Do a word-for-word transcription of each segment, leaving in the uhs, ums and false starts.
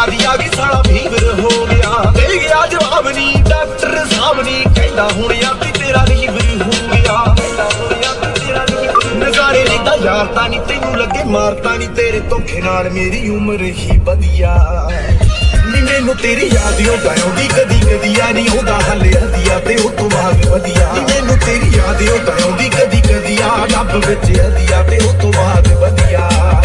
ਪਿਆਰ ਦੀ ਆ ਗਈ ਸਾਲਾ ਫੀਵਰ ਹੋ ਗਿਆ। ਦੇ ਗਿਆ ਜਵਾਬ ਨੀ ਡਾਕਟਰ ਸਾਹਿਬ ਨੀ ਕਹਿੰਦਾ ਹੁਣ ਆਪੀ ਤੇਰਾ ਲੀਵਰ ਹੋ ਗਿਆ। ਨਜ਼ਾਰੇ ਲੈਂਦਾ ਯਾਰ ਤਾਂ ਨੀ ਤੈਨੂੰ ਲੱਗੇ ਮਾਰਤਾ ਨੀ ਤੇਰੇ ਧੋਖੇ ਨਾਲ ਮੇਰੀ ਉਮਰ ਹੀ ਵਧੀਆ। ਨੀ ਮੈਨੂੰ ਤੇਰੀ ਯਾਦ ਓਦਾਂ ਆਉਂਦੀ ਕਦੀ ਕਦੀ ਆ ਨੀ ਉਹਦਾ ਹੱਲੇ ਹਦੀਆ ਤੇ ਉਹ ਤੋਂ ਬਾਅਦ ਵਧੀਆ। ਨੀ ਮੈਨੂੰ ਤੇਰੀ ਯਾਦ ਓਦਾਂ ਆਉਂਦੀ ਕਦੀ ਕਦੀ ਆ ਰੱਬ ਵਿੱਚ ਹਦੀਆ ਤੇ ਉਹ ਤੋਂ ਬਾਅਦ ਵਧੀਆ।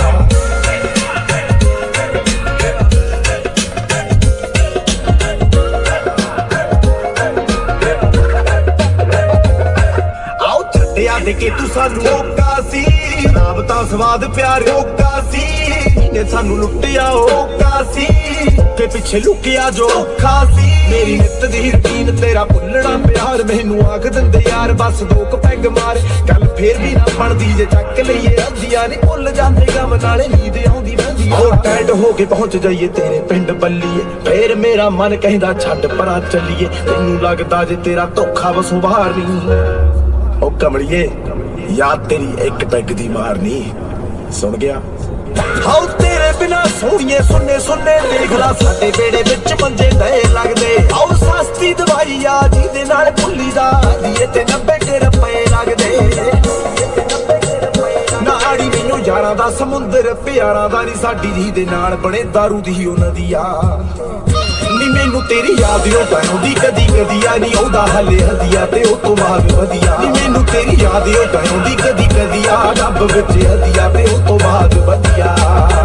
ਆਓ ਛੱਡਿਆ ਦੇ ਕੇ ਤੂੰ ਸਾਨੂੰ ਓਕਾ ਸੀ ਰੱਬ ਤਾਂ ਸਵਾਦ ਪਿਆਰ ਓਕਾ ਸੀ ਨੇ ਸਾਨੂੰ ਲੁੱਟਿਆ ਓਕਾ ਸੀ ਤੇ ਪਿੱਛੇ ਲੁਕਿਆ ਜੋ ਔਖਾ ਸੀ। ਮੇਰੀ ਨਿੱਤ ਦੀ ਰੁਟੀਨ ਤੇਰਾ ਭੁੱਲਣਾ ਪਿਆਰ ਮੈਨੂੰ ਆਖ ਦਿੰਦੇ ਯਾਰ ਬਸ ਦੋ ਕੁ ਪੈਗ ਮਾਰ ਗੱਲ ਫੇਰ ਵੀ ਨਾ ਬਣਦੀ ਜੇ ਚੱਕ ਲਈਏ ਅੱਧੀਆਂ ਨੀ ਭੁੱਲ ਜਾਂਦੇ ਗਮ ਨਾਲੇ ਨੀਂਦ ਆਉਂਦੀ ਰਹਿੰਦੀ। ਉਹ ਟੈਂਡ ਹੋ ਕੇ ਪਹੁੰਚ ਜਾਈਏ ਤੇਰੇ ਪਿੰਡ ਬੱਲੀਏ ਫੇਰ ਮੇਰਾ ਮਨ ਕਹਿੰਦਾ ਛੱਡ ਪਰਾਂ ਚੱਲੀਏ। ਤੈਨੂੰ ਲੱਗਦਾ ਜੇ ਤੇਰਾ ਧੋਖਾ ਵਸੋਂ ਬਾਹਰ ਨਹੀਂ ਉਹ ਕਮਲੀਏ ਯਾਦ ਤੇਰੀ ਇੱਕ ਪੈਗ ਦੀ ਮਾਰਨੀ ਸੁਣ ਗਿਆ। ਹਾਉ ਤੇਰੇ ਬਿਨਾ ਸੋਹਣੀਏ ਸੁਣਨੇ ਸੁਣਨੇ ਦੇਖ ਲਾ ਸਾਡੇ ਬੇੜੇ ਵਿੱਚ ਮੰਜੇ ਡਏ ਲੱਗਦੇ। ਆਉ ਸਸਤੀ ਦਵਾਈ ਆ ਜਿਹਦੇ ਨਾਲ ਭੁੱਲੀ ਦਾ ਦੀਏ ਤੇ ਨੱਬੇ ਕੇ ਰੁਪਏ ਲੱਗਦੇ। ਨਾੜੀ ਮੈਨੂੰ ਯਾਰਾਂ ਦਾ ਸਮੁੰਦਰ ਪਿਆਰਾਂ ਦਾ ਨੀ ਸਾਡੀ ਰੀ ਦੇ ਨਾਲ ਬਣੇ ਦਾਰੂ ਦੀ ਉਹ ਨਦੀਆ। ਨੀ ਮੈਨੂੰ ਤੇਰੀ ਯਾਦ ਓਦਾਂ ਆਉਂਦੀ ਕਦੀ ਕਦੀ ਆ ਨੀ ਉਹਦਾ ਹੱਲੇ ਹਦੀਆ ਤੇ ਉਹ ਤੋਂ ਬਾਅਦ ਵਧੀਆ। ਨੀ ਮੈਨੂੰ ਤੇਰੀ ਯਾਦ ਓਦਾਂ ਆਉਂਦੀ ਕਦੀ ਕਦੀ ਆ ਰੱਬ ਵਿੱਚ ਹਦੀਆ ਤੇ ਉਹ ਤੋਂ ਬਾਅਦ ਵਧੀਆ।